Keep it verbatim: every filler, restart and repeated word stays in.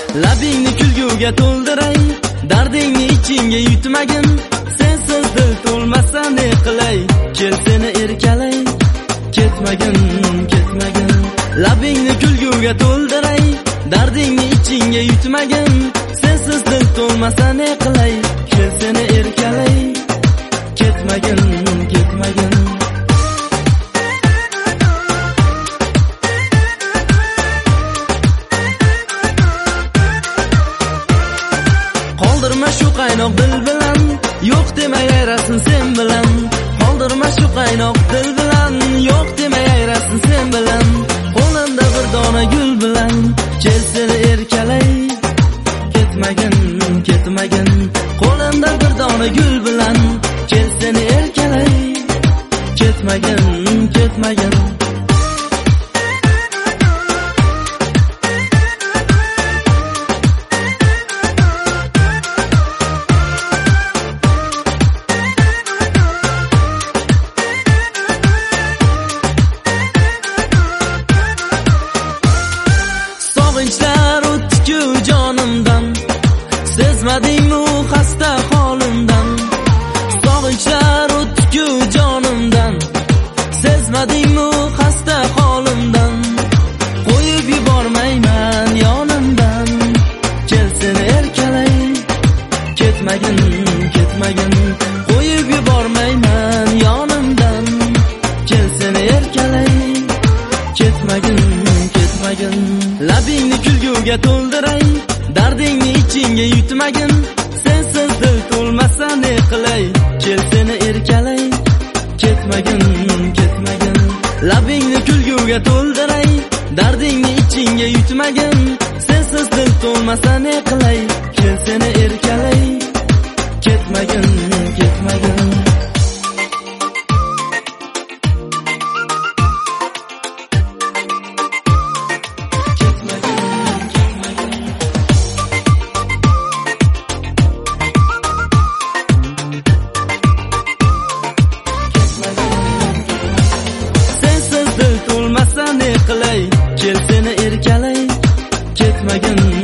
Labingni kulguga to'ldiray, dardingni ichingga yutmagin. Sensiz dil to'lmasa ne qilay, kel seni erkalay. Ketmagin, ketmagin. Labingni kulguga to'ldiray, dardingni ichingga yutmagin. Sensiz dil to'lmasa ne qilay, kel seni erkalay. Ketmagin, ketmagin. Qoldirma shu qaynoq dil bilan, yo'q demay ayrasin sen bilan. Qoldirma shu qaynoq dil bilan, yo'q demay ayrasin sen bilan. Qo'limda bir dona gul bilan, kel seni erkalay. Ketmagin, ketmagin. Qo'limda bir dona gul bilan, kel seni erkalay. Ketmagin, ketmagin. Sog'inchlar o'tdi-ku jonimdan, sezmadingmi xasta holimdan. Sog'inchlar o'tdi-ku jonimdan, sezmadingmi xasta holimdan. Qo'yib yubormayman yonimdan, kel seni erkalay. Ketmagin, ketmagin. Qo'yib yubormayman yonimdan, kel seni erkalay. Ketmagin, ketmagin. Labingni kulguga to'ldiray, dardingni ichingga yutmagin. Sensiz dil to'lmasa ne qilay, kel seni erkalay. Ketmagin, ketmagin. Labingni kulguga to'ldiray, dardingni ichingga yutmagin. Sensiz dil to'lmasa ne qilay, kel seni erkalay. Ketmagin, ketmagin. Ne qilay, kel seni erkalay. Ketmagin.